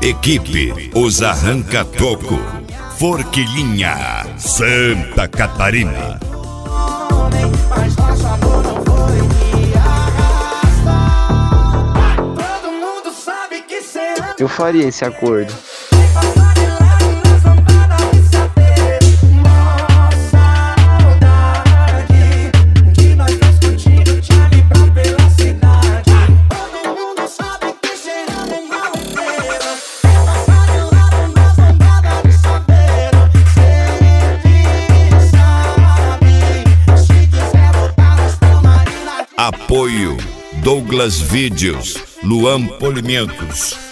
Equipe Os Arranca-Toco, Forquilinha, Santa Catarina. Mas nosso amor não foi me arrastar. Todo mundo sabe que cê ama. Eu faria esse acordo. Passar de lado nas lambadas de saber. Nossa saudade, que nós dois curtindo Charlie Brown pela cidade. Todo mundo sabe que cê ama um maloqueiro. Passar de lado nas lambadas de saber. Cê sabe, se quiser voltar nós tamo aí na. Apoio Douglas Vídeos, Luan Polimentos.